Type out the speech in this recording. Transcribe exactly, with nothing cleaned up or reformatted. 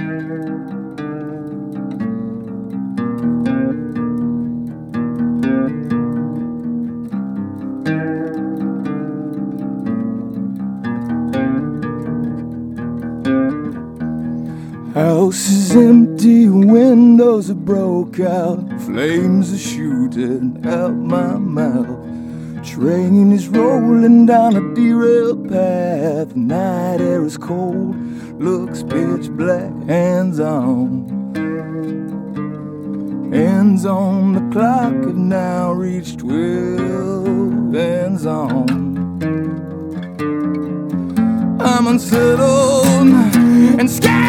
House is empty, windows are broke out, flames are shooting out my mouth. Train is rolling down a derailed path. Night air is cold, looks pitch black. Hands on, hands on the clock have now reached twelve. Hands on. I'm unsettled and scared.